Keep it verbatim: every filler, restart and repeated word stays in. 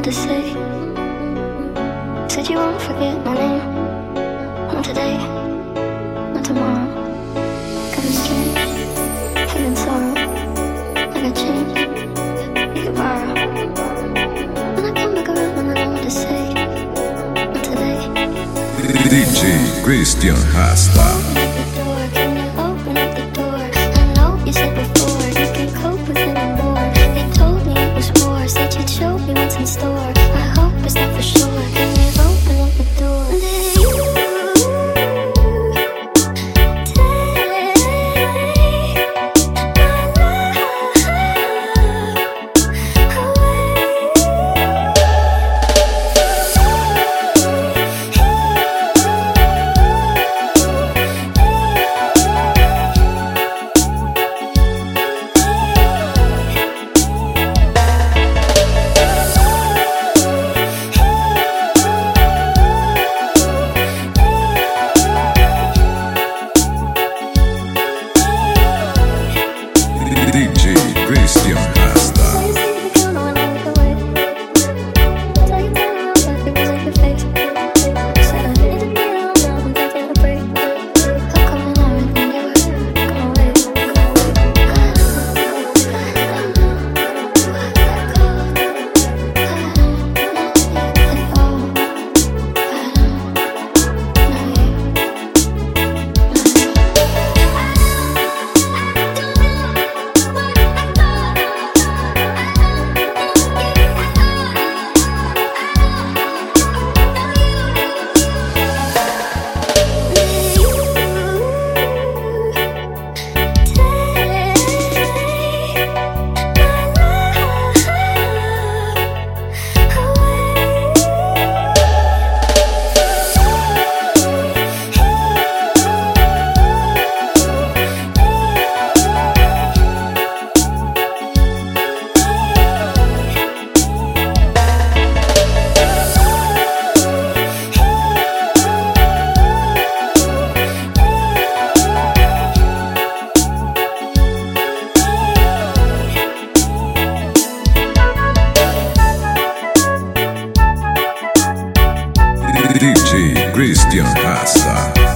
to say. Said you won't forget my name. Not today, not tomorrow. Cause it's strange, feeling sorrow. Like I changed, you can borrow. When I come back around, I know what to say. Not today. D J Christian Rasta. In store, I hope it's not for sure. Can you open up the door? Did you take D J Christian Rasta. D J Christian Rasta.